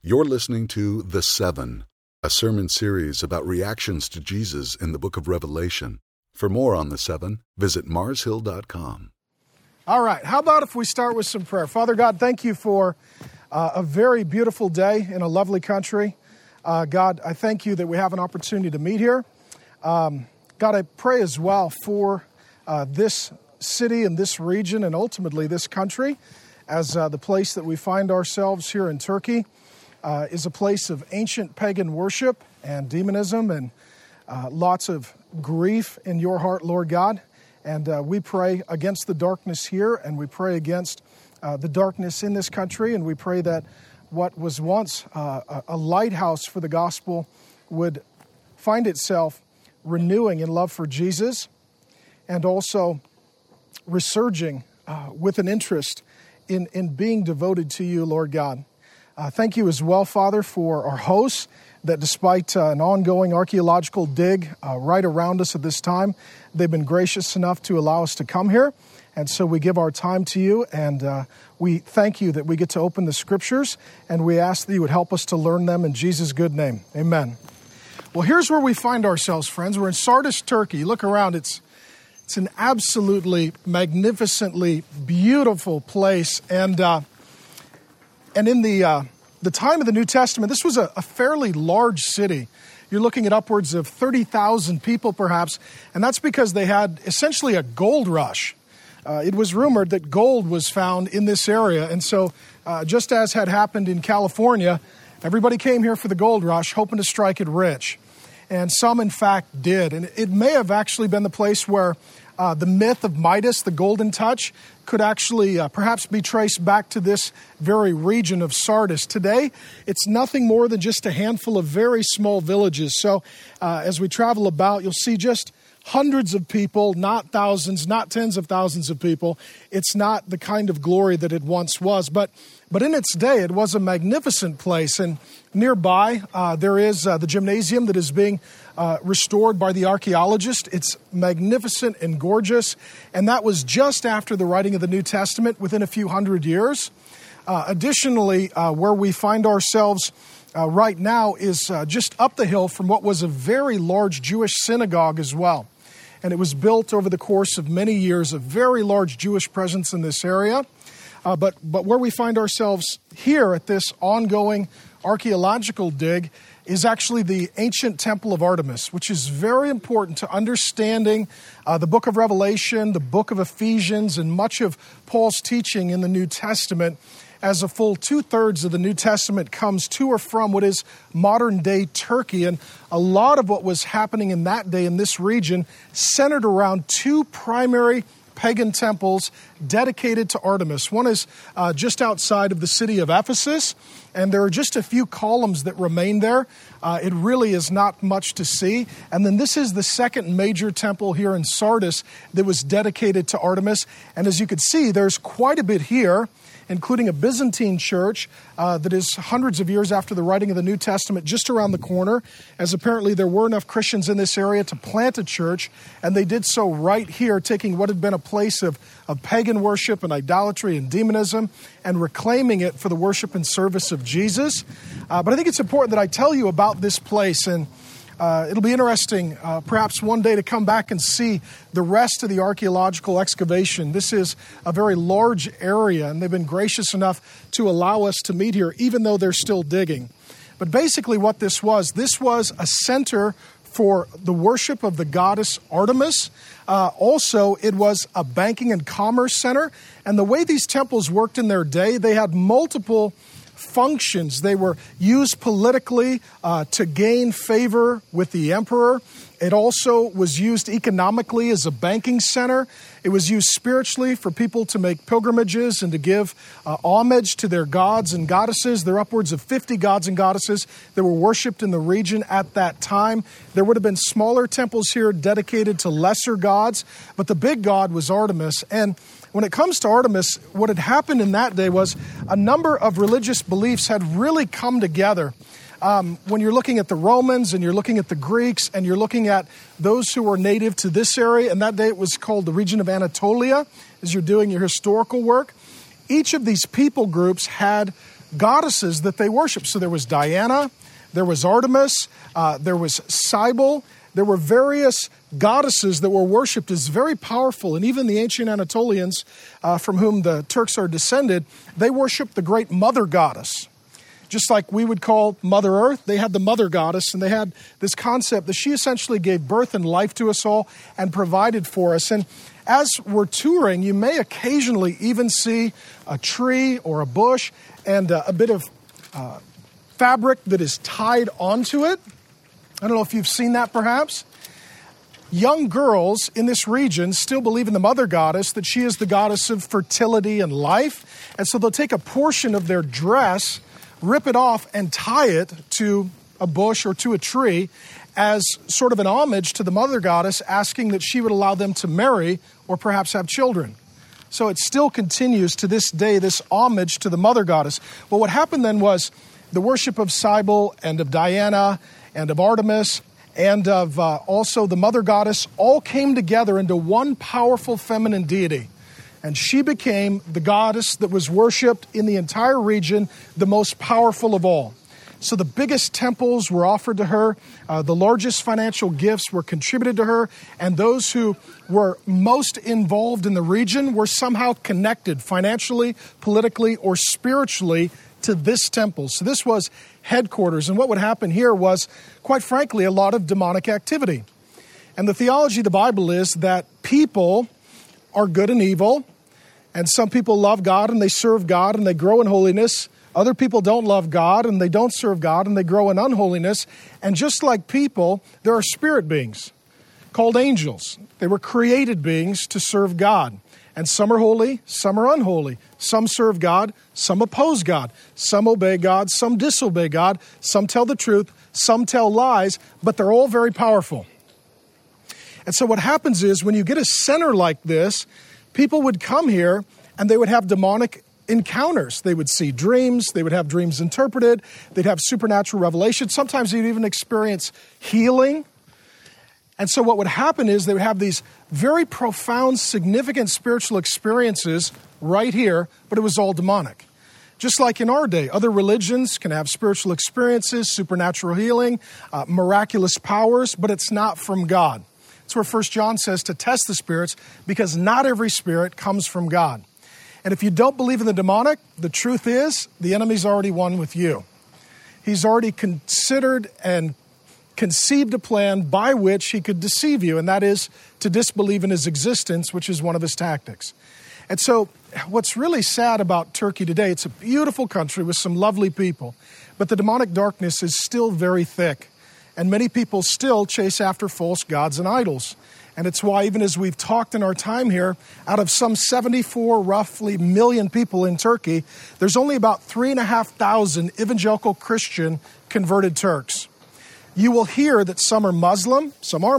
You're listening to The Seven, a sermon series about reactions to Jesus in the book of Revelation. For more on The Seven, visit marshill.com. All right, how about if we start with some prayer? Father God, thank you for a very beautiful day in a lovely country. God, I thank you that we have an opportunity to meet here. God, I pray as well for this city and this region and ultimately this country, as the place that we find ourselves here in Turkey is a place of ancient pagan worship and demonism and lots of grief in your heart, Lord God. And we pray against the darkness here, and we pray against the darkness in this country, and we pray that what was once a lighthouse for the gospel would find itself renewing in love for Jesus and also resurging with an interest in being devoted to you, Lord God. Thank you as well, Father, for our hosts, that despite an ongoing archaeological dig right around us at this time, they've been gracious enough to allow us to come here. And so we give our time to you, and we thank you that we get to open the Scriptures, and we ask that you would help us to learn them in Jesus' good name. Amen. Well, here's where we find ourselves, friends. We're in Sardis, Turkey. You look around, it's an absolutely magnificently beautiful place. And in the time of the New Testament, this was a fairly large city. You're looking at upwards of 30,000 people, perhaps, and that's because they had essentially a gold rush. It was rumored that gold was found in this area, and so just as had happened in California, everybody came here for the gold rush, hoping to strike it rich. And some, in fact, did. And it may have actually been the place where the myth of Midas, the golden touch, could actually perhaps be traced back to this very region of Sardis. Today, it's nothing more than just a handful of very small villages. So as we travel about, you'll see just hundreds of people, not thousands, not tens of thousands of people. It's not the kind of glory that it once was. But in its day, it was a magnificent place. And nearby, there is the gymnasium that is being restored by the archaeologist. It's magnificent and gorgeous. And that was just after the writing of the New Testament, within a few hundred years. Additionally, where we find ourselves right now is just up the hill from what was a very large Jewish synagogue as well. And it was built over the course of many years, a very large Jewish presence in this area. But where we find ourselves here at this ongoing archaeological dig is actually the ancient temple of Artemis, which is very important to understanding the book of Revelation, the book of Ephesians, and much of Paul's teaching in the New Testament, as a full 2/3 of the New Testament comes to or from what is modern-day Turkey. And a lot of what was happening in that day in this region centered around two primary pagan temples dedicated to Artemis. One is just outside of the city of Ephesus, and there are just a few columns that remain there. It really is not much to see. And then this is the second major temple here in Sardis that was dedicated to Artemis. And as you can see, there's quite a bit here, including a Byzantine church that is hundreds of years after the writing of the New Testament, just around the corner, as apparently there were enough Christians in this area to plant a church, and they did so right here, taking what had been a place of pagan worship and idolatry and demonism and reclaiming it for the worship and service of Jesus. But I think it's important that I tell you about this place, and it'll be interesting perhaps one day to come back and see the rest of the archaeological excavation. This is a very large area, and they've been gracious enough to allow us to meet here, even though they're still digging. But basically what this was a center for the worship of the goddess Artemis. Also, it was a banking and commerce center. And the way these temples worked in their day, they had multiple functions. They were used politically to gain favor with the emperor. It also was used economically as a banking center. It was used spiritually for people to make pilgrimages and to give homage to their gods and goddesses. There are upwards of 50 gods and goddesses that were worshipped in the region at that time. There would have been smaller temples here dedicated to lesser gods, but the big god was Artemis. And when it comes to Artemis, what had happened in that day was a number of religious beliefs had really come together. When you're looking at the Romans and you're looking at the Greeks and you're looking at those who were native to this area, and that day it was called the region of Anatolia, as you're doing your historical work, each of these people groups had goddesses that they worshiped. So there was Diana, there was Artemis, there was Cybele. There were various goddesses that were worshipped as very powerful. And even the ancient Anatolians, from whom the Turks are descended, they worshiped the great mother goddess. Just like we would call Mother Earth, they had the mother goddess, and they had this concept that she essentially gave birth and life to us all and provided for us. And as we're touring, you may occasionally even see a tree or a bush and a bit of fabric that is tied onto it. I don't know if you've seen that perhaps. Young girls in this region still believe in the mother goddess, that she is the goddess of fertility and life. And so they'll take a portion of their dress, rip it off, and tie it to a bush or to a tree as sort of an homage to the mother goddess, asking that she would allow them to marry or perhaps have children. So it still continues to this day, this homage to the mother goddess. Well, what happened then was the worship of Cybele and of Diana and of Artemis and of also the mother goddess all came together into one powerful feminine deity. And she became the goddess that was worshipped in the entire region, the most powerful of all. So the biggest temples were offered to her, the largest financial gifts were contributed to her, and those who were most involved in the region were somehow connected financially, politically, or spiritually to this temple. So this was headquarters. And what would happen here was, quite frankly, a lot of demonic activity. And the theology of the Bible is that people are good and evil, and some people love God and they serve God and they grow in holiness. Other people don't love God and they don't serve God and they grow in unholiness. And just like people, there are spirit beings called angels. They were created beings to serve God. And some are holy, some are unholy. Some serve God, some oppose God. Some obey God, some disobey God. Some tell the truth, some tell lies, but they're all very powerful. And so what happens is when you get a center like this, people would come here and they would have demonic encounters. They would see dreams. They would have dreams interpreted. They'd have supernatural revelation. Sometimes they'd even experience healing. And so what would happen is they would have these very profound, significant spiritual experiences right here, but it was all demonic. Just like in our day, other religions can have spiritual experiences, supernatural healing, miraculous powers, but it's not from God. That's where 1 John says to test the spirits, because not every spirit comes from God. And if you don't believe in the demonic, the truth is the enemy's already won with you. He's already considered and conceived a plan by which he could deceive you, and that is to disbelieve in his existence, which is one of his tactics. And so what's really sad about Turkey today, it's a beautiful country with some lovely people, but the demonic darkness is still very thick. And many people still chase after false gods and idols. And it's why even as we've talked in our time here, out of some 74 roughly million people in Turkey, there's only about 3,500 evangelical Christian converted Turks. You will hear that some are Muslim,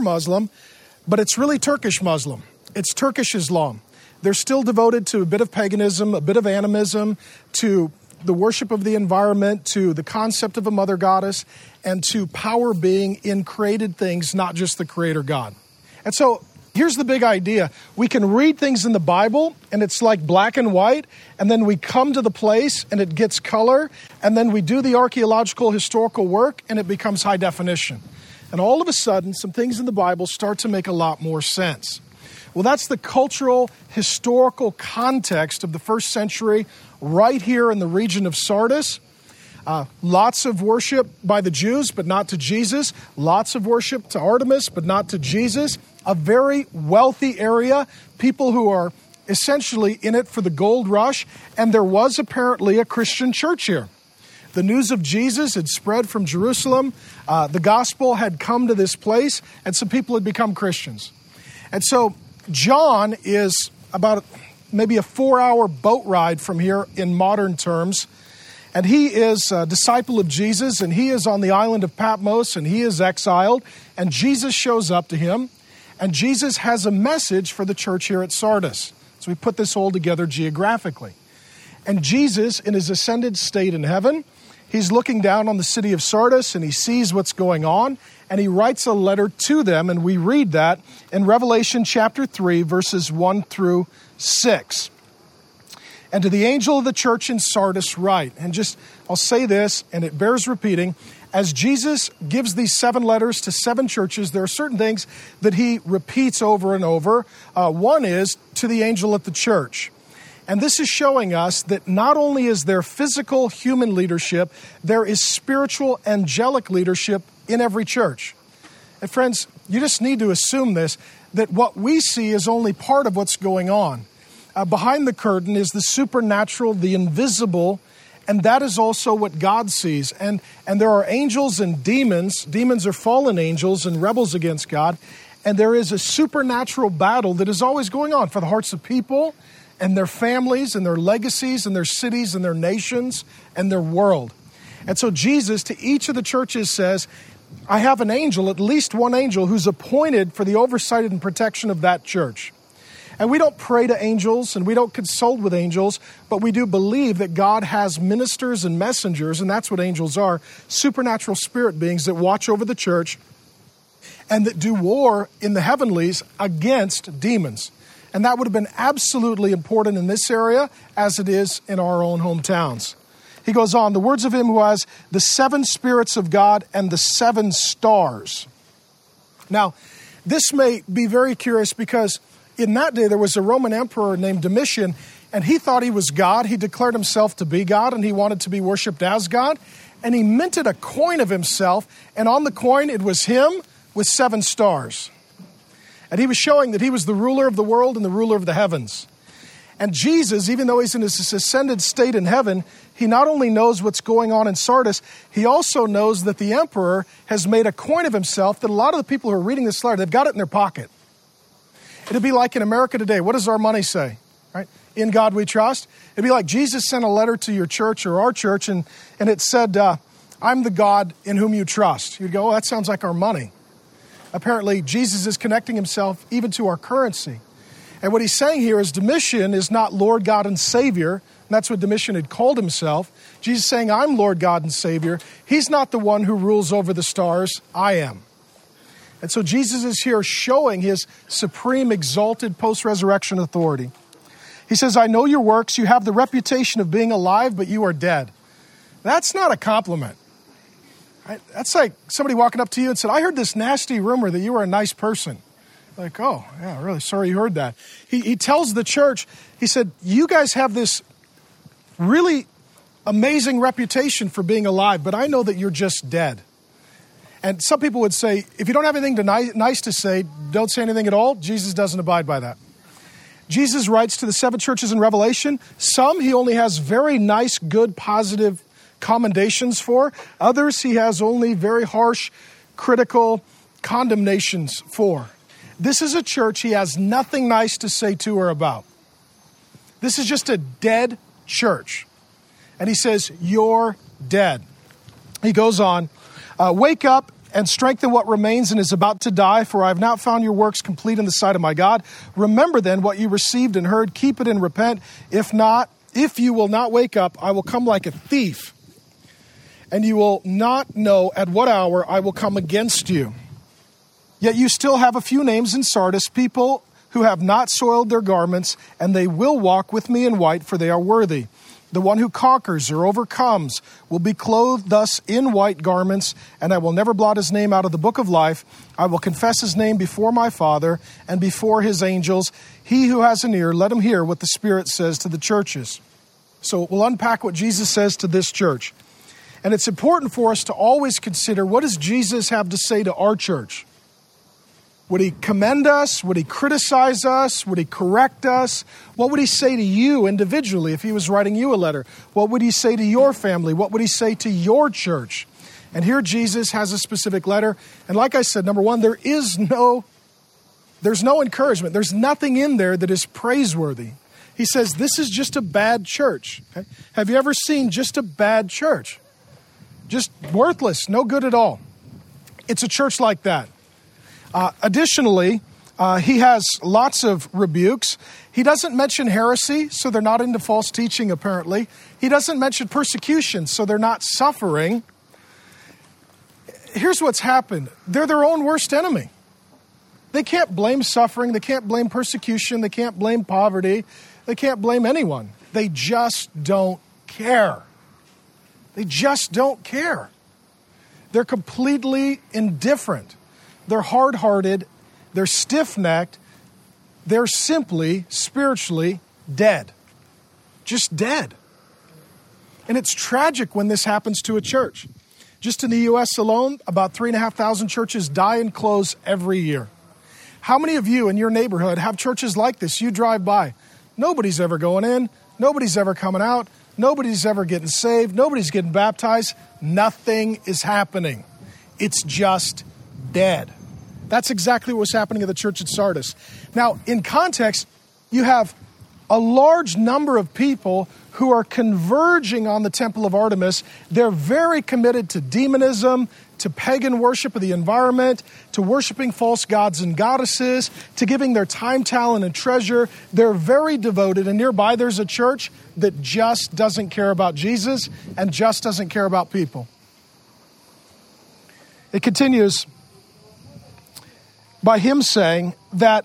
but it's really Turkish Muslim. It's Turkish Islam. They're still devoted to a bit of paganism, a bit of animism, to the worship of the environment, to the concept of a mother goddess, and to power being in created things, not just the creator God. And so here's the big idea. We can read things in the Bible, and it's like black and white, and then we come to the place, and it gets color, and then we do the archaeological historical work, and it becomes high definition. And all of a sudden, some things in the Bible start to make a lot more sense. Well, that's the cultural, historical context of the first century right here in the region of Sardis. Lots of worship by the Jews, but not to Jesus. Lots of worship to Artemis, but not to Jesus. A very wealthy area, people who are essentially in it for the gold rush, and there was apparently a Christian church here. The news of Jesus had spread from Jerusalem. The gospel had come to this place, and some people had become Christians. And so John is about maybe a 4-hour boat ride from here in modern terms. And he is a disciple of Jesus, and he is on the island of Patmos, and he is exiled. And Jesus shows up to him, and Jesus has a message for the church here at Sardis. So we put this all together geographically. And Jesus, in his ascended state in heaven, he's looking down on the city of Sardis, and he sees what's going on, and he writes a letter to them, and we read that in Revelation chapter 3, verses 1 through 6. And to the angel of the church in Sardis write, and I'll say this, and it bears repeating, as Jesus gives these 7 letters to 7 churches, there are certain things that he repeats over and over. One is to the angel at the church. And this is showing us that not only is there physical human leadership, there is spiritual angelic leadership in every church. And friends, you just need to assume this, that what we see is only part of what's going on. Behind the curtain is the supernatural, the invisible, and that is also what God sees. And there are angels and demons. Demons are fallen angels and rebels against God. And there is a supernatural battle that is always going on for the hearts of people and their families and their legacies and their cities and their nations and their world. And so Jesus to each of the churches says, I have an angel, at least one angel, who's appointed for the oversight and protection of that church. And we don't pray to angels and we don't consult with angels, but we do believe that God has ministers and messengers, and that's what angels are, supernatural spirit beings that watch over the church and that do war in the heavenlies against demons. And that would have been absolutely important in this area as it is in our own hometowns. He goes on, the words of him who has the 7 spirits of God and the 7 stars. Now, this may be very curious because in that day, there was a Roman emperor named Domitian, and he thought he was God. He declared himself to be God, and he wanted to be worshipped as God. And he minted a coin of himself, and on the coin, it was him with 7 stars. And he was showing that he was the ruler of the world and the ruler of the heavens. And Jesus, even though he's in his ascended state in heaven, he not only knows what's going on in Sardis, he also knows that the emperor has made a coin of himself that a lot of the people who are reading this letter, they've got it in their pocket. It'd be like in America today. What does our money say? Right? In God we trust. It'd be like Jesus sent a letter to your church or our church and it said, I'm the God in whom you trust. You'd go, oh, that sounds like our money. Apparently, Jesus is connecting himself even to our currency. And what he's saying here is Domitian is not Lord God and Savior. And that's what Domitian had called himself. Jesus is saying, I'm Lord God and Savior. He's not the one who rules over the stars. I am. And so Jesus is here showing his supreme exalted post-resurrection authority. He says, I know your works. You have the reputation of being alive, but you are dead. That's not a compliment. Right? That's like somebody walking up to you and said, I heard this nasty rumor that you were a nice person. Like, oh, yeah, really sorry you heard that. He tells the church, he said, you guys have this really amazing reputation for being alive, but I know that you're just dead. And some people would say, if you don't have anything nice to say, don't say anything at all. Jesus doesn't abide by that. Jesus writes to the 7 churches in Revelation. Some he only has very nice, good, positive commendations for. Others he has only very harsh, critical condemnations for. This is a church he has nothing nice to say to or about. This is just a dead church. And he says, you're dead. He goes on, wake up and strengthen what remains and is about to die, for I have not found your works complete in the sight of my God. Remember then what you received and heard, keep it and repent. If you will not wake up, I will come like a thief, and you will not know at what hour I will come against you. Yet you still have a few names in Sardis, people who have not soiled their garments, and they will walk with me in white, for they are worthy. The one who conquers or overcomes will be clothed thus in white garments, and I will never blot his name out of the book of life. I will confess his name before my Father and before his angels. He who has an ear, let him hear what the Spirit says to the churches. So we'll unpack what Jesus says to this church. And it's important for us to always consider, what does Jesus have to say to our church? Would he commend us? Would he criticize us? Would he correct us? What would he say to you individually if he was writing you a letter? What would he say to your family? What would he say to your church? And here Jesus has a specific letter. And like I said, number one, there's no encouragement. There's nothing in there that is praiseworthy. He says, this is just a bad church. Okay? Have you ever seen just a bad church? Just worthless, no good at all. It's a church like that. Additionally, he has lots of rebukes. He doesn't mention heresy, so they're not into false teaching, apparently. He doesn't mention persecution, so they're not suffering. Here's what's happened. They're their own worst enemy. They can't blame suffering. They can't blame persecution. They can't blame poverty. They can't blame anyone. They just don't care. They just don't care. They're completely indifferent. They're hard-hearted. They're stiff-necked. They're simply, spiritually dead. Just dead. And it's tragic when this happens to a church. Just in the U.S. alone, about 3,500 churches die and close every year. How many of you in your neighborhood have churches like this? You drive by. Nobody's ever going in. Nobody's ever coming out. Nobody's ever getting saved. Nobody's getting baptized. Nothing is happening. It's just dead. That's exactly what was happening at the church at Sardis. Now, in context, you have a large number of people who are converging on the temple of Artemis. They're very committed to demonism, to pagan worship of the environment, to worshiping false gods and goddesses, to giving their time, talent, and treasure. They're very devoted, and nearby there's a church that just doesn't care about Jesus and just doesn't care about people. It continues by him saying that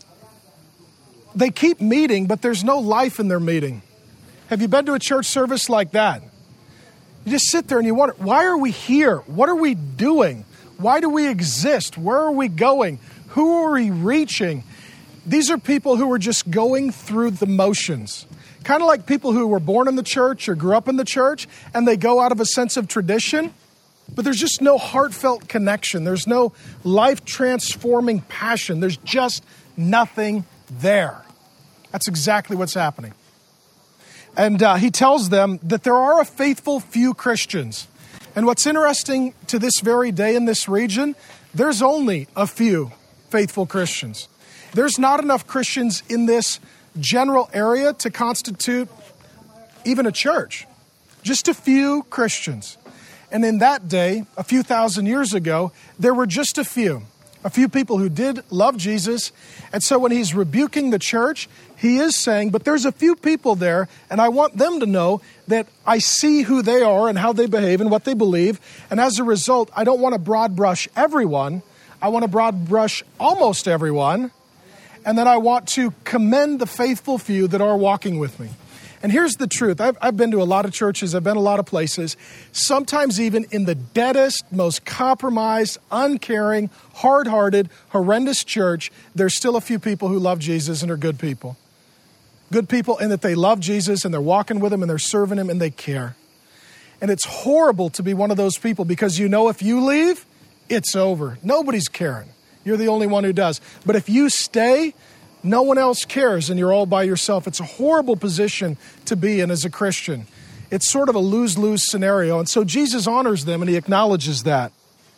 they keep meeting, but there's no life in their meeting. Have you been to a church service like that? You just sit there and you wonder, why are we here? What are we doing? Why do we exist? Where are we going? Who are we reaching? These are people who are just going through the motions. Kind of like people who were born in the church or grew up in the church, and they go out of a sense of tradition, but there's just no heartfelt connection. There's no life-transforming passion. There's just nothing there. That's exactly what's happening. And he tells them that there are a faithful few Christians. And what's interesting to this very day in this region, there's only a few faithful Christians. There's not enough Christians in this general area to constitute even a church. Just a few Christians. And in that day, a few thousand years ago, there were just a few people who did love Jesus. And so when he's rebuking the church, he is saying, but there's a few people there, and I want them to know that I see who they are and how they behave and what they believe. And as a result, I don't want to broad brush everyone. I want to broad brush almost everyone. And then I want to commend the faithful few that are walking with me. And here's the truth. I've been to a lot of churches. I've been a lot of places. Sometimes even in the deadest, most compromised, uncaring, hard-hearted, horrendous church, there's still a few people who love Jesus and are good people. Good people in that they love Jesus and they're walking with him and they're serving him and they care. And it's horrible to be one of those people because you know if you leave, it's over. Nobody's caring. You're the only one who does. But if you stay, no one else cares and you're all by yourself. It's a horrible position to be in as a Christian. It's sort of a lose-lose scenario. And so Jesus honors them and he acknowledges that.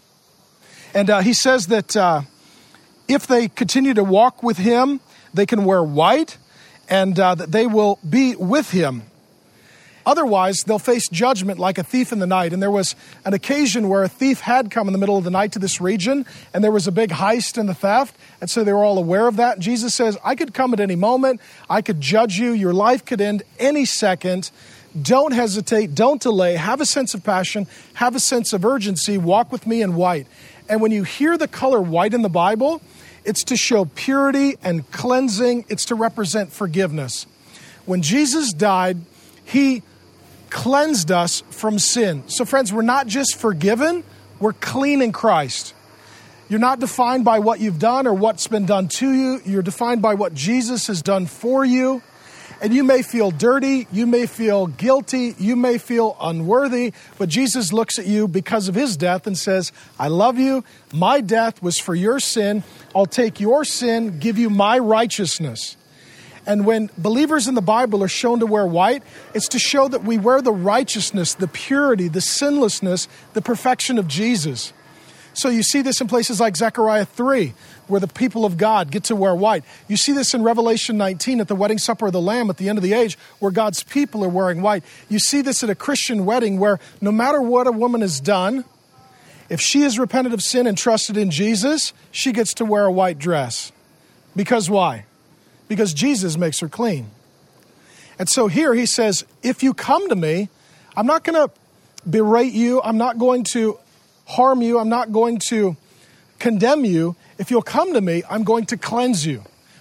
And he says that if they continue to walk with him, they can wear white and that they will be with him. Otherwise, they'll face judgment like a thief in the night. And there was an occasion where a thief had come in the middle of the night to this region, and there was a big heist and the theft. And so they were all aware of that. And Jesus says, I could come at any moment. I could judge you. Your life could end any second. Don't hesitate. Don't delay. Have a sense of passion. Have a sense of urgency. Walk with me in white. And when you hear the color white in the Bible, it's to show purity and cleansing. It's to represent forgiveness. When Jesus died, he cleansed us from sin. So friends, we're not just forgiven, we're clean in Christ. You're not defined by what you've done or what's been done to you. You're defined by what Jesus has done for you. And you may feel dirty, you may feel guilty, you may feel unworthy, but Jesus looks at you because of his death and says, I love you. My death was for your sin. I'll take your sin, give you my righteousness. And when believers in the Bible are shown to wear white, it's to show that we wear the righteousness, the purity, the sinlessness, the perfection of Jesus. So you see this in places like Zechariah 3, where the people of God get to wear white. You see this in Revelation 19 at the wedding supper of the Lamb at the end of the age, where God's people are wearing white. You see this at a Christian wedding where no matter what a woman has done, if she has repented of sin and trusted in Jesus, she gets to wear a white dress. Because why? Because Jesus makes her clean. And so here he says, if you come to me, I'm not going to berate you. I'm not going to harm you. I'm not going to condemn you. If you'll come to me, I'm going to cleanse you.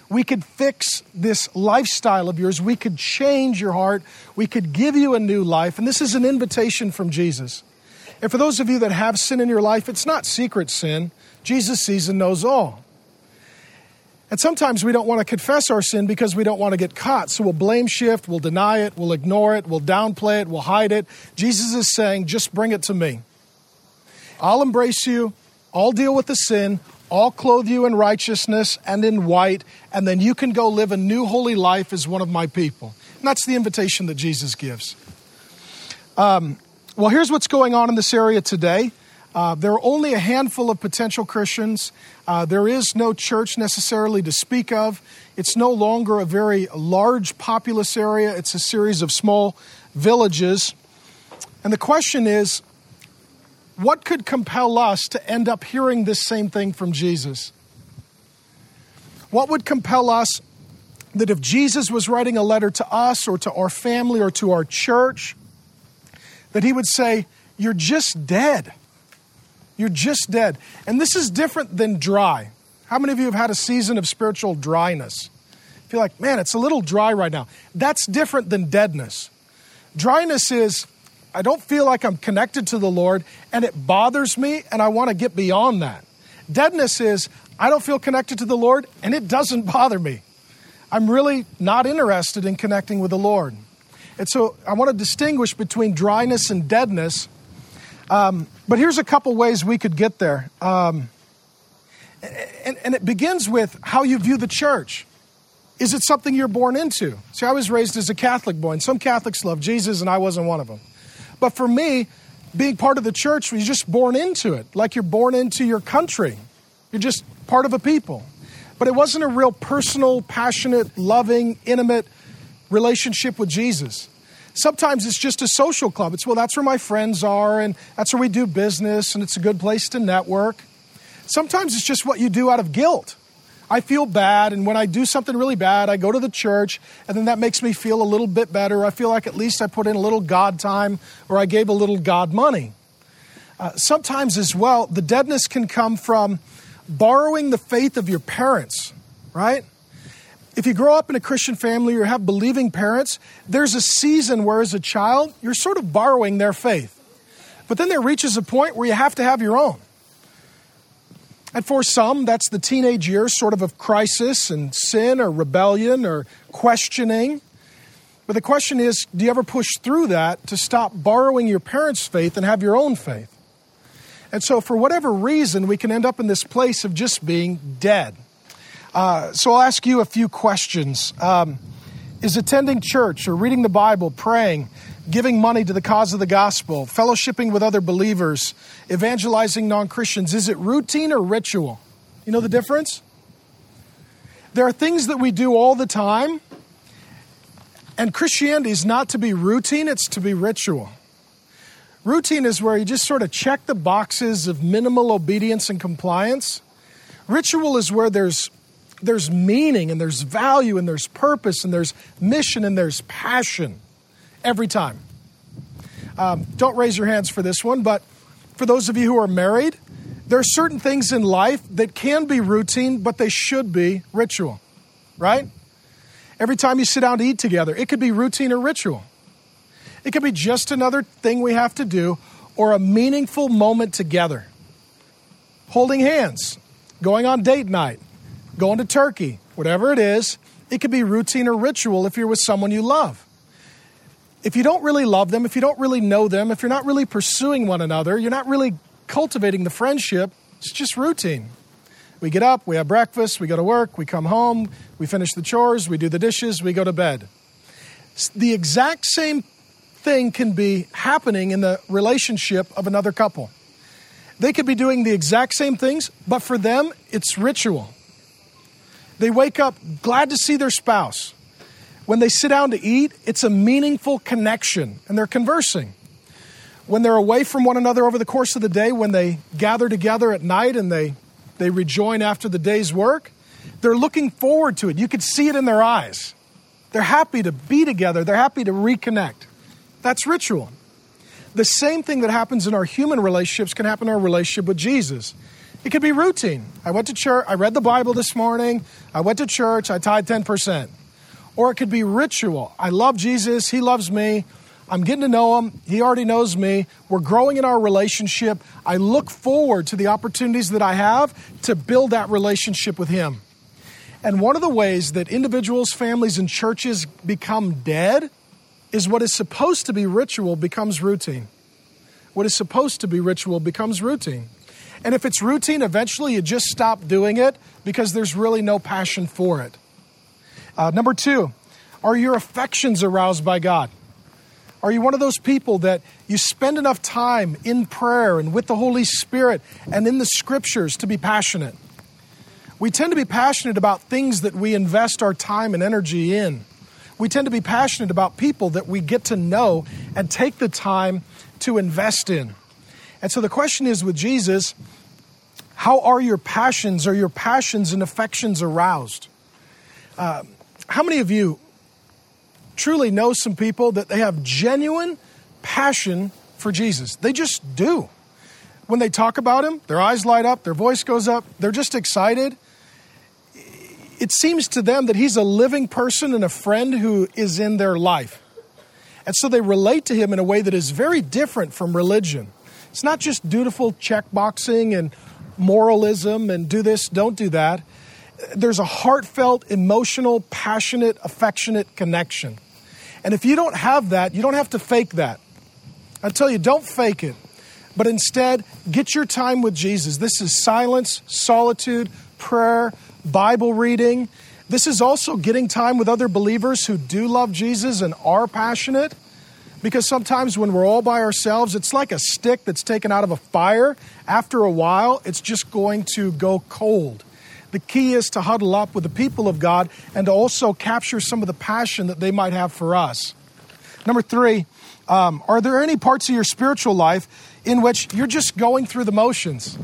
we could fix this lifestyle of yours. We could change your heart. We could give you a new life. And this is an invitation from Jesus. And for those of you that have sin in your life, it's not secret sin. Jesus sees and knows all. And sometimes we don't want to confess our sin because we don't want to get caught. So we'll blame shift, we'll deny it, we'll ignore it, we'll downplay it, we'll hide it. Jesus is saying, just bring it to me. I'll embrace you. I'll deal with the sin. I'll clothe you in righteousness and in white. And then you can go live a new holy life as one of my people. And that's the invitation that Jesus gives. Well, here's what's going on in this area today. There are only a handful of potential Christians. There is no church necessarily to speak of. It's no longer a very large populous area. It's a series of small villages. And the question is, what could compel us to end up hearing this same thing from Jesus? What would compel us that if Jesus was writing a letter to us or to our family or to our church, that he would say, you're just dead. You're just dead. And this is different than dry. How many of you have had a season of spiritual dryness? Feel like, man, it's a little dry right now. That's different than deadness. Dryness is, I don't feel like I'm connected to the Lord, and it bothers me, and I want to get beyond that. Deadness is, I don't feel connected to the Lord, and it doesn't bother me. I'm really not interested in connecting with the Lord. And so I want to distinguish between dryness and deadness. But here's a couple ways we could get there. And it begins with how you view the church. Is it something you're born into? See, I was raised as a Catholic boy, and some Catholics love Jesus, and I wasn't one of them. But for me, being part of the church, you're just born into it, like you're born into your country. You're just part of a people. But it wasn't a real personal, passionate, loving, intimate relationship with Jesus. Sometimes it's just a social club. It's, well, that's where my friends are, and that's where we do business, and it's a good place to network. Sometimes it's just what you do out of guilt. I feel bad, and when I do something really bad, I go to the church, and then that makes me feel a little bit better. I feel like at least I put in a little God time, or I gave a little God money. Sometimes as well, the deadness can come from borrowing the faith of your parents, right? If you grow up in a Christian family or have believing parents, there's a season where as a child, you're sort of borrowing their faith. But then there reaches a point where you have to have your own. And for some, that's the teenage years, sort of crisis and sin or rebellion or questioning. But the question is, do you ever push through that to stop borrowing your parents' faith and have your own faith? And so for whatever reason, we can end up in this place of just being dead. So I'll ask you a few questions. Is attending church or reading the Bible, praying, giving money to the cause of the gospel, fellowshipping with other believers, evangelizing non-Christians, is it routine or ritual? You know the difference? There are things that we do all the time, and Christianity is not to be routine, it's to be ritual. Routine is where you just sort of check the boxes of minimal obedience and compliance. Ritual is where there's meaning and there's value and there's purpose and there's mission and there's passion every time. Don't raise your hands for this one, but for those of you who are married, there are certain things in life that can be routine, but they should be ritual, right? Every time you sit down to eat together, it could be routine or ritual. It could be just another thing we have to do or a meaningful moment together. Holding hands, going on date night, going to Turkey, whatever it is, it could be routine or ritual if you're with someone you love. If you don't really love them, if you don't really know them, if you're not really pursuing one another, you're not really cultivating the friendship, it's just routine. We get up, we have breakfast, we go to work, we come home, we finish the chores, we do the dishes, we go to bed. The exact same thing can be happening in the relationship of another couple. They could be doing the exact same things, but for them, it's ritual. They wake up glad to see their spouse. When they sit down to eat, it's a meaningful connection, and they're conversing. When they're away from one another over the course of the day, when they gather together at night and they rejoin after the day's work, they're looking forward to it. You could see it in their eyes. They're happy to be together. They're happy to reconnect. That's ritual. The same thing that happens in our human relationships can happen in our relationship with Jesus. It could be routine. I went to church, I read the Bible this morning, I went to church, I tithed 10%. Or it could be ritual. I love Jesus, he loves me, I'm getting to know him, he already knows me, we're growing in our relationship. I look forward to the opportunities that I have to build that relationship with him. And one of the ways that individuals, families, and churches become dead is what is supposed to be ritual becomes routine. What is supposed to be ritual becomes routine. And if it's routine, eventually you just stop doing it because there's really no passion for it. Number 2, are your affections aroused by God? Are you one of those people that you spend enough time in prayer and with the Holy Spirit and in the Scriptures to be passionate? We tend to be passionate about things that we invest our time and energy in. We tend to be passionate about people that we get to know and take the time to invest in. And so the question is with Jesus, how are your passions and affections aroused? How many of you truly know some people that they have genuine passion for Jesus? They just do. When they talk about him, their eyes light up, their voice goes up, they're just excited. It seems to them that he's a living person and a friend who is in their life. And so they relate to him in a way that is very different from religion. It's not just dutiful checkboxing and moralism and do this, don't do that. There's a heartfelt, emotional, passionate, affectionate connection. And if you don't have that, you don't have to fake that. I tell you, don't fake it. But instead, get your time with Jesus. This is silence, solitude, prayer, Bible reading. This is also getting time with other believers who do love Jesus and are passionate. Because sometimes when we're all by ourselves, it's like a stick that's taken out of a fire. After a while, it's just going to go cold. The key is to huddle up with the people of God and to also capture some of the passion that they might have for us. Number 3, are there any parts of your spiritual life in which you're just going through the motions?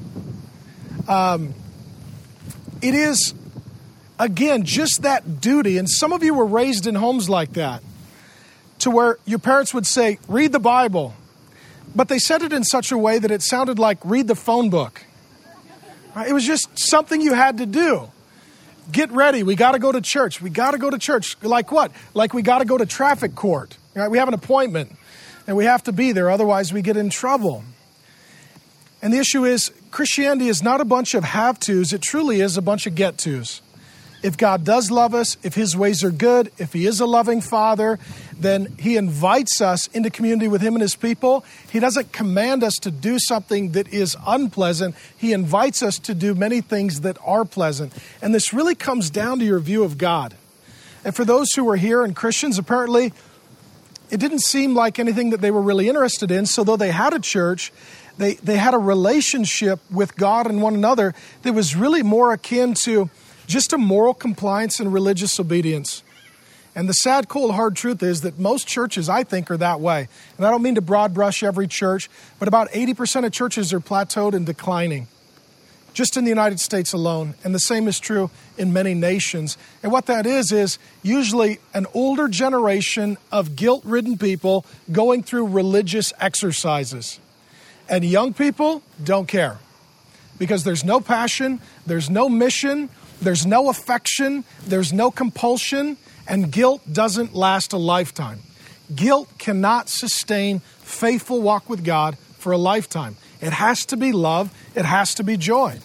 It is, again, just that duty. And some of you were raised in homes like that, to where your parents would say, read the Bible. But they said it in such a way that it sounded like read the phone book. It was just something you had to do. Get ready. We got to go to church. We got to go to church. Like what? Like we got to go to traffic court. Right? We have an appointment and we have to be there. Otherwise we get in trouble. And the issue is Christianity is not a bunch of have-tos. It truly is a bunch of get-tos. If God does love us, if his ways are good, if he is a loving father, then he invites us into community with him and his people. He doesn't command us to do something that is unpleasant. He invites us to do many things that are pleasant. And this really comes down to your view of God. And for those who are here and Christians, apparently it didn't seem like anything that they were really interested in. So though they had a church, they had a relationship with God and one another that was really more akin to just a moral compliance and religious obedience. And the sad, cold, hard truth is that most churches, I think, are that way. And I don't mean to broad brush every church, but about 80% of churches are plateaued and declining, just in the United States alone. And the same is true in many nations. And what that is usually an older generation of guilt-ridden people going through religious exercises. And young people don't care because there's no passion, there's no mission, there's no affection, there's no compulsion, and guilt doesn't last a lifetime. Guilt cannot sustain faithful walk with God for a lifetime. It has to be love. It has to be joy.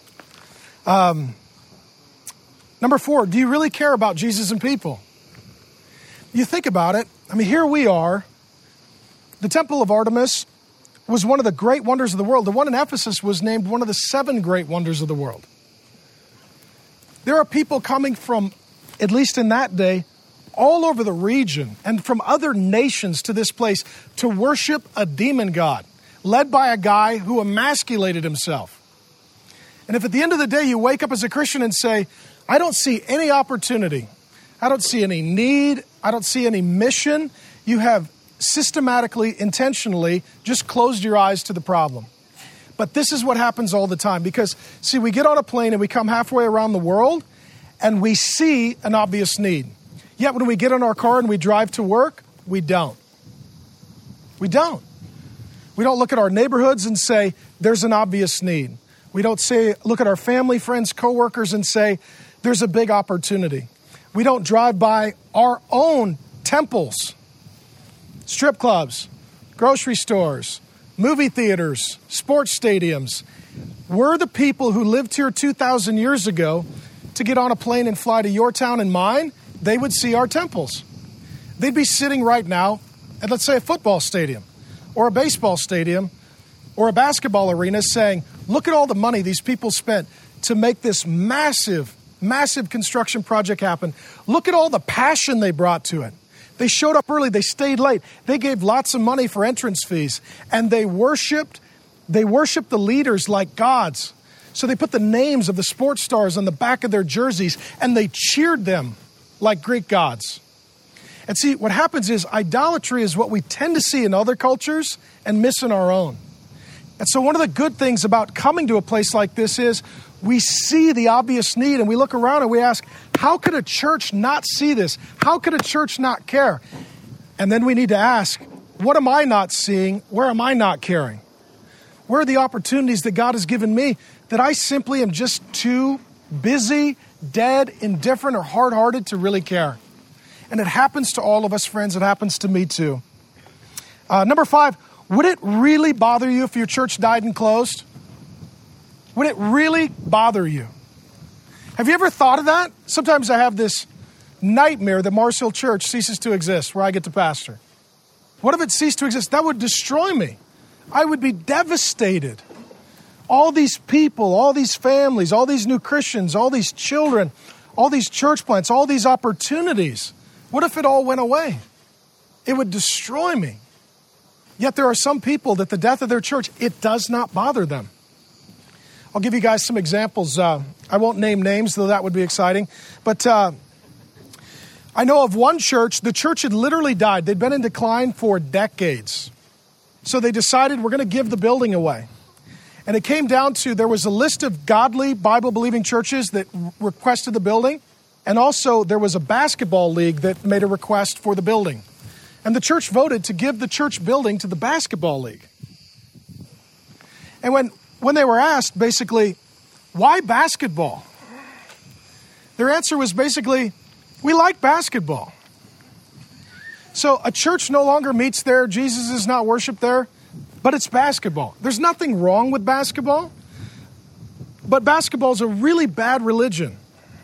Number 4, do you really care about Jesus and people? You think about it. I mean, here we are. The Temple of Artemis was one of the great wonders of the world. The one in Ephesus was named one of the 7 great wonders of the world. There are people coming from, at least in that day, all over the region and from other nations to this place to worship a demon god led by a guy who emasculated himself. And if at the end of the day you wake up as a Christian and say, I don't see any opportunity, I don't see any need, I don't see any mission, you have systematically, intentionally just closed your eyes to the problem. But this is what happens all the time because, see, we get on a plane and we come halfway around the world and we see an obvious need. Yet when we get in our car and we drive to work, we don't. We don't. We don't look at our neighborhoods and say, there's an obvious need. We don't look at our family, friends, coworkers and say, there's a big opportunity. We don't drive by our own temples, strip clubs, grocery stores, movie theaters, sports stadiums. We're the people who lived here 2,000 years ago. To get on a plane and fly to your town and mine, they would see our temples. They'd be sitting right now at, let's say, a football stadium or a baseball stadium or a basketball arena saying, look at all the money these people spent to make this massive construction project happen. Look at all the passion they brought to it. They showed up early. They stayed late. They gave lots of money for entrance fees. And they worshiped the leaders like gods. So they put the names of the sports stars on the back of their jerseys, and they cheered them like Greek gods. And see, what happens is idolatry is what we tend to see in other cultures and miss in our own. And so one of the good things about coming to a place like this is we see the obvious need and we look around and we ask, how could a church not see this? How could a church not care? And then we need to ask, what am I not seeing? Where am I not caring? Where are the opportunities that God has given me that I simply am just too busy, dead, indifferent, or hard-hearted to really care? And it happens to all of us, friends. It happens to me too. Number 5, would it really bother you if your church died and closed? Would it really bother you? Have you ever thought of that? Sometimes I have this nightmare that Mars Hill Church ceases to exist where I get to pastor. What if it ceased to exist? That would destroy me. I would be devastated. All these people, all these families, all these new Christians, all these children, all these church plants, all these opportunities. What if it all went away? It would destroy me. Yet there are some people that the death of their church, it does not bother them. I'll give you guys some examples. I won't name names, though that would be exciting. But I know of one church, the church had literally died. They'd been in decline for decades. So they decided we're going to give the building away. And it came down to there was a list of godly, Bible-believing churches that requested the building. And also there was a basketball league that made a request for the building. And the church voted to give the church building to the basketball league. And when they were asked, basically, why basketball? Their answer was basically, we like basketball. So a church no longer meets there. Jesus is not worshiped there, but it's basketball. There's nothing wrong with basketball, but basketball is a really bad religion.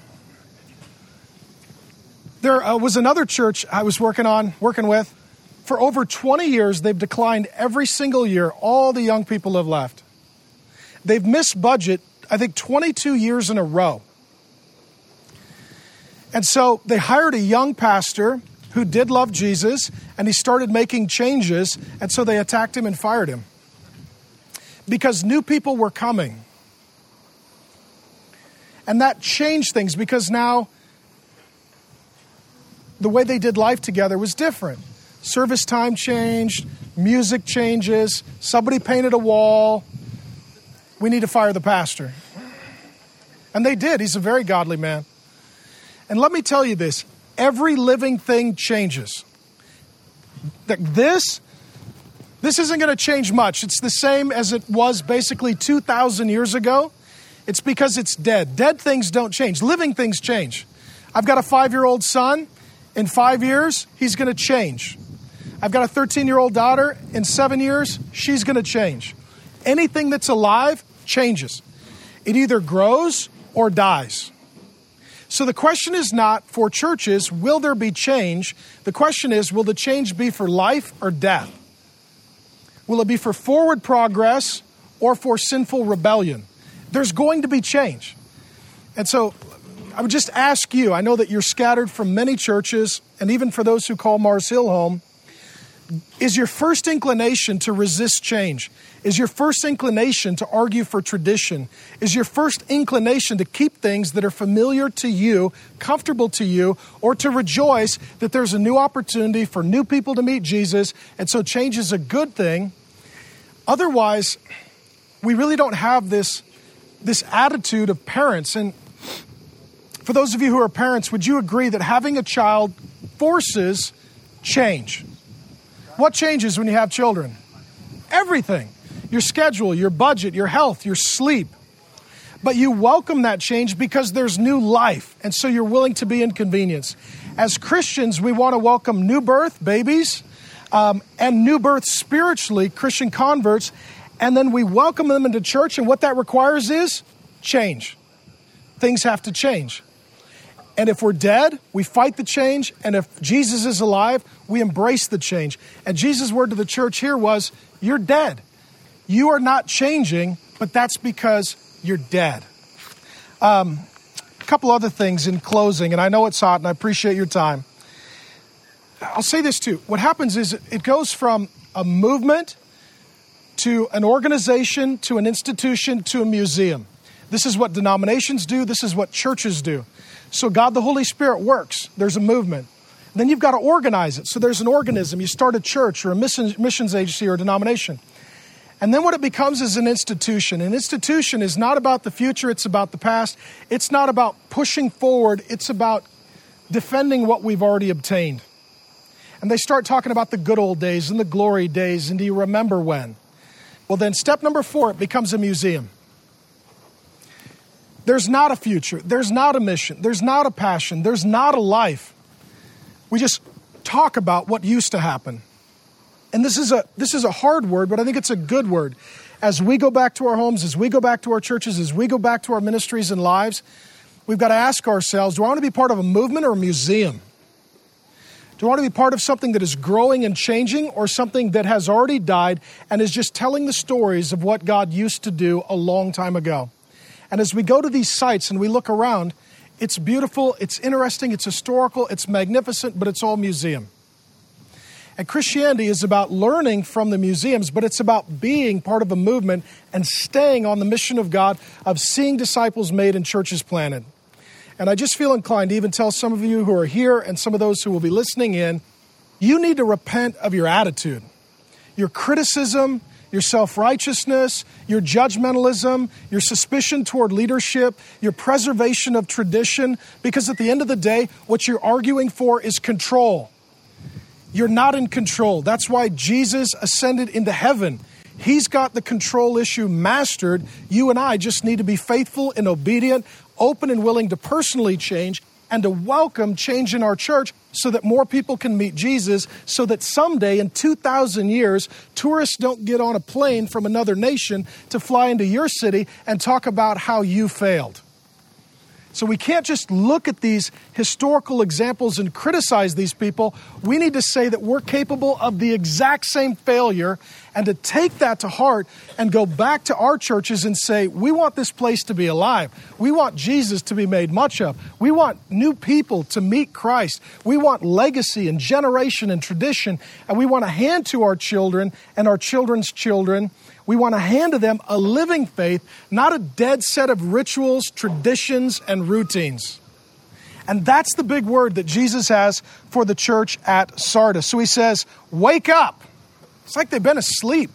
There was another church I was working with. For over 20 years, they've declined every single year. All the young people have left. They've missed budget, I think, 22 years in a row. And so they hired a young pastor who did love Jesus, and he started making changes, and so they attacked him and fired him. Because new people were coming. And that changed things, because now the way they did life together was different. Service time changed, music changes, somebody painted a wall. We need to fire the pastor. And they did. He's a very godly man. And let me tell you this, every living thing changes. This isn't going to change much. It's the same as it was basically 2,000 years ago. It's because it's dead. Dead things don't change. Living things change. I've got a 5-year-old son. In 5 years, he's going to change. I've got a 13-year-old daughter. In 7 years, she's going to change. Anything that's alive changes. It either grows or dies. So the question is not for churches, will there be change? The question is, will the change be for life or death? Will it be for forward progress or for sinful rebellion? There's going to be change. And so I would just ask you, I know that you're scattered from many churches, and even for those who call Mars Hill home, is your first inclination to resist change? Is your first inclination to argue for tradition? Is your first inclination to keep things that are familiar to you, comfortable to you, or to rejoice that there's a new opportunity for new people to meet Jesus, and so change is a good thing? Otherwise, we really don't have this attitude of parents. And for those of you who are parents, would you agree that having a child forces change? What changes when you have children? Everything. Your schedule, your budget, your health, your sleep. But you welcome that change because there's new life, and so you're willing to be inconvenienced. As Christians, we want to welcome new birth, babies, and new birth spiritually, Christian converts, and then we welcome them into church, and what that requires is change. Things have to change. And if we're dead, we fight the change, and if Jesus is alive, we embrace the change. And Jesus' word to the church here was, you're dead. You are not changing, but that's because you're dead. A couple other things in closing, and I know it's hot, and I appreciate your time. I'll say this too. What happens is it goes from a movement to an organization to an institution to a museum. This is what denominations do. This is what churches do. So God, the Holy Spirit works. There's a movement. Then you've got to organize it. So there's an organism. You start a church or a missions agency or a denomination. And then what it becomes is an institution. An institution is not about the future, it's about the past. It's not about pushing forward, it's about defending what we've already obtained. And they start talking about the good old days and the glory days, and do you remember when? Well then, step number 4, it becomes a museum. There's not a future, there's not a mission, there's not a passion, there's not a life. We just talk about what used to happen. And this is a hard word, but I think it's a good word. As we go back to our homes, as we go back to our churches, as we go back to our ministries and lives, we've got to ask ourselves, do I want to be part of a movement or a museum? Do I want to be part of something that is growing and changing, or something that has already died and is just telling the stories of what God used to do a long time ago? And as we go to these sites and we look around, it's beautiful, it's interesting, it's historical, it's magnificent, but it's all museum. And Christianity is about learning from the museums, but it's about being part of a movement and staying on the mission of God of seeing disciples made and churches planted. And I just feel inclined to even tell some of you who are here and some of those who will be listening in, you need to repent of your attitude, your criticism, your self-righteousness, your judgmentalism, your suspicion toward leadership, your preservation of tradition, because at the end of the day, what you're arguing for is control. You're not in control. That's why Jesus ascended into heaven. He's got the control issue mastered. You and I just need to be faithful and obedient, open and willing to personally change and to welcome change in our church so that more people can meet Jesus, so that someday in 2,000 years, tourists don't get on a plane from another nation to fly into your city and talk about how you failed. So we can't just look at these historical examples and criticize these people. We need to say that we're capable of the exact same failure and to take that to heart and go back to our churches and say, we want this place to be alive. We want Jesus to be made much of. We want new people to meet Christ. We want legacy and generation and tradition. And we want to hand to our children and our children's children. We want to hand to them a living faith, not a dead set of rituals, traditions, and routines. And that's the big word that Jesus has for the church at Sardis. So he says, wake up. It's like they've been asleep.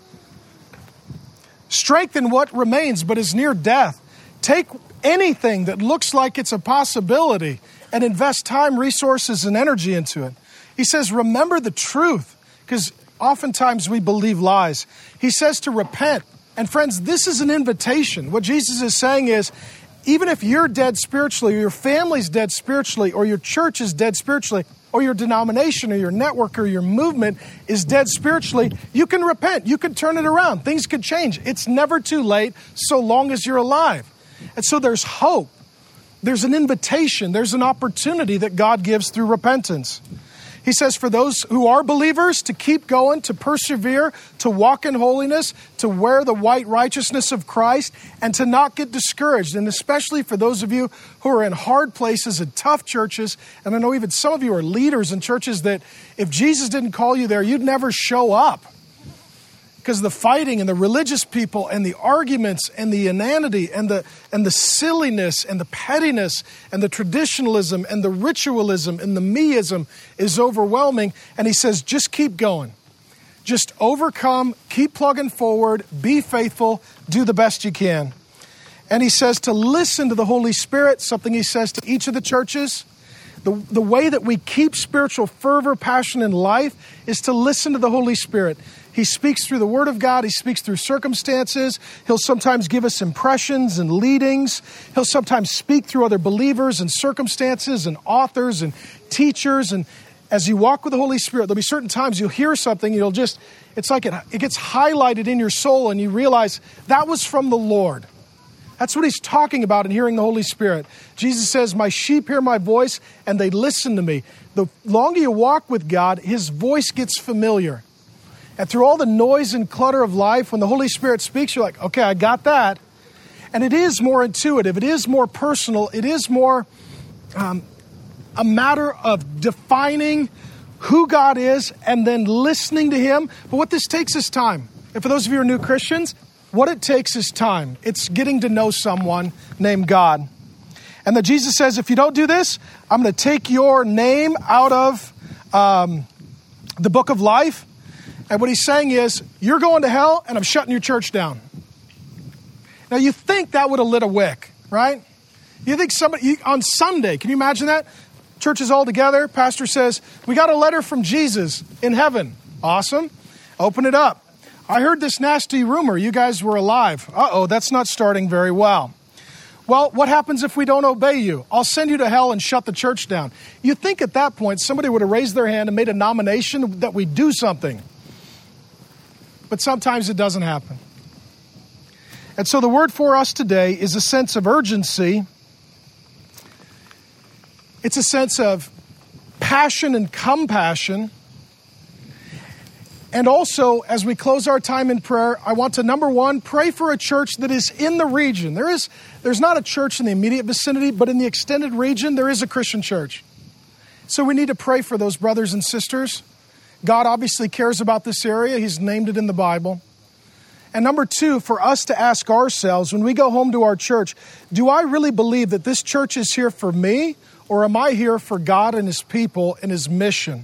Strengthen what remains but is near death. Take anything that looks like it's a possibility and invest time, resources, and energy into it. He says, remember the truth, because oftentimes we believe lies. He says to repent. And friends, this is an invitation. What Jesus is saying is, even if you're dead spiritually, or your family's dead spiritually, or your church is dead spiritually, or your denomination, or your network, or your movement is dead spiritually, you can repent. You can turn it around. Things could change. It's never too late so long as you're alive. And so there's hope. There's an invitation. There's an opportunity that God gives through repentance. He says for those who are believers to keep going, to persevere, to walk in holiness, to wear the white righteousness of Christ, and to not get discouraged. And especially for those of you who are in hard places and tough churches, and I know even some of you are leaders in churches that if Jesus didn't call you there, you'd never show up. Because the fighting and the religious people and the arguments and the inanity and the silliness and the pettiness and the traditionalism and the ritualism and the meism is overwhelming. And he says, just keep going. Just overcome, keep plugging forward, be faithful, do the best you can. And he says to listen to the Holy Spirit, something he says to each of the churches. The way that we keep spiritual fervor, passion, and life is to listen to the Holy Spirit. He speaks through the Word of God. He speaks through circumstances. He'll sometimes give us impressions and leadings. He'll sometimes speak through other believers and circumstances and authors and teachers. And as you walk with the Holy Spirit, there'll be certain times you'll hear something, it's like it gets highlighted in your soul, and you realize that was from the Lord. That's what he's talking about in hearing the Holy Spirit. Jesus says, my sheep hear my voice, and they listen to me. The longer you walk with God, his voice gets familiar. And through all the noise and clutter of life, when the Holy Spirit speaks, you're like, okay, I got that. And it is more intuitive. It is more personal. It is more a matter of defining who God is and then listening to him. But what this takes is time. And for those of you who are new Christians, what it takes is time. It's getting to know someone named God. And that Jesus says, if you don't do this, I'm going to take your name out of the book of life. And what he's saying is, you're going to hell and I'm shutting your church down. Now you think that would have lit a wick, right? You think somebody, on Sunday, can you imagine that? Church is all together. Pastor says, we got a letter from Jesus in heaven. Awesome. Open it up. I heard this nasty rumor. You guys were alive. Uh-oh, that's not starting very well. Well, what happens if we don't obey you? I'll send you to hell and shut the church down. You think at that point somebody would have raised their hand and made a nomination that we do something. But sometimes it doesn't happen. And so the word for us today is a sense of urgency. It's a sense of passion and compassion. And also, as we close our time in prayer, I want to, number one, pray for a church that is in the region. There's not a church in the immediate vicinity, but in the extended region, there is a Christian church. So we need to pray for those brothers and sisters. God obviously cares about this area. He's named it in the Bible. And number two, for us to ask ourselves, when we go home to our church, do I really believe that this church is here for me, or am I here for God and his people and his mission?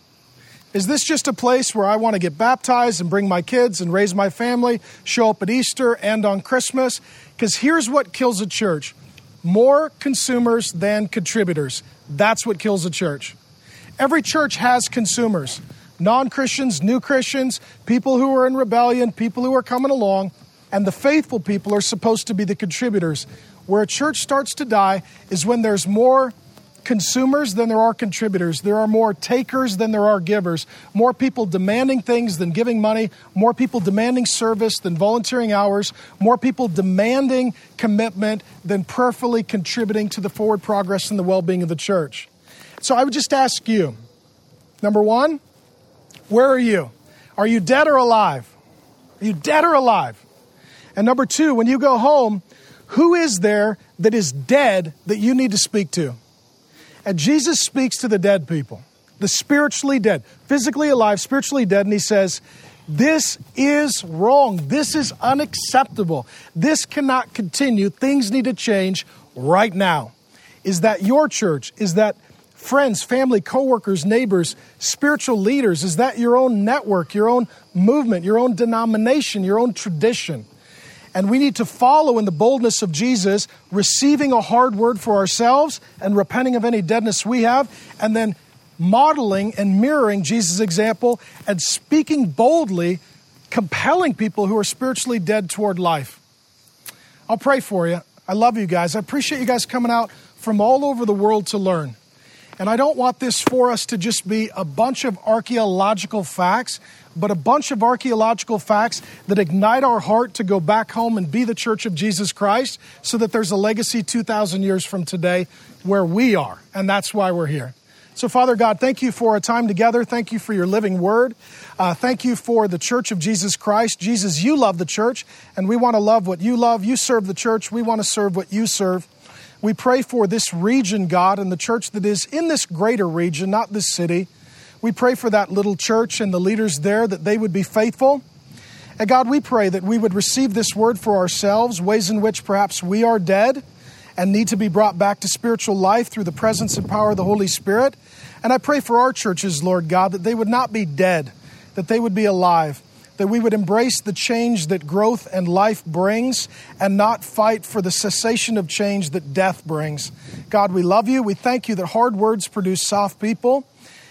Is this just a place where I want to get baptized and bring my kids and raise my family, show up at Easter and on Christmas? Because here's what kills a church. More consumers than contributors. That's what kills a church. Every church has consumers. Non-Christians, new Christians, people who are in rebellion, people who are coming along, and the faithful people are supposed to be the contributors. Where a church starts to die is when there's more consumers than there are contributors. There are more takers than there are givers. More people demanding things than giving money. More people demanding service than volunteering hours. More people demanding commitment than prayerfully contributing to the forward progress and the well-being of the church. So I would just ask you, number one, where are you? Are you dead or alive? Are you dead or alive? And number two, when you go home, who is there that is dead that you need to speak to? And Jesus speaks to the dead people, the spiritually dead, physically alive, spiritually dead. And he says, this is wrong. This is unacceptable. This cannot continue. Things need to change right now. Is that your church? Is that friends, family, coworkers, neighbors, spiritual leaders? Is that your own network, your own movement, your own denomination, your own tradition? And we need to follow in the boldness of Jesus, receiving a hard word for ourselves and repenting of any deadness we have, and then modeling and mirroring Jesus' example and speaking boldly, compelling people who are spiritually dead toward life. I'll pray for you. I love you guys. I appreciate you guys coming out from all over the world to learn. And I don't want this for us to just be a bunch of archaeological facts, but a bunch of archaeological facts that ignite our heart to go back home and be the church of Jesus Christ so that there's a legacy 2,000 years from today where we are. And that's why we're here. So, Father God, thank you for a time together. Thank you for your living word. Thank you for the church of Jesus Christ. Jesus, you love the church, and we want to love what you love. You serve the church. We want to serve what you serve. We pray for this region, God, and the church that is in this greater region, not this city. We pray for that little church and the leaders there, that they would be faithful. And God, we pray that we would receive this word for ourselves, ways in which perhaps we are dead and need to be brought back to spiritual life through the presence and power of the Holy Spirit. And I pray for our churches, Lord God, that they would not be dead, that they would be alive, that we would embrace the change that growth and life brings and not fight for the cessation of change that death brings. God, we love you. We thank you that hard words produce soft people.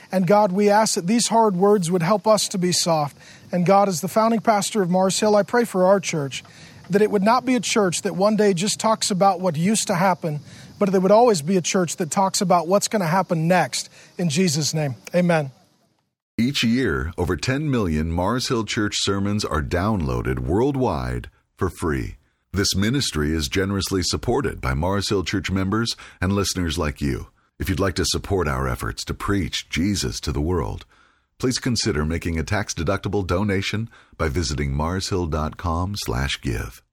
And God, we ask that these hard words would help us to be soft. And God, as the founding pastor of Mars Hill, I pray for our church, that it would not be a church that one day just talks about what used to happen, but there would always be a church that talks about what's going to happen next. In Jesus' name, amen. Each year, over 10 million Mars Hill Church sermons are downloaded worldwide for free. This ministry is generously supported by Mars Hill Church members and listeners like you. If you'd like to support our efforts to preach Jesus to the world, please consider making a tax-deductible donation by visiting marshill.com/give.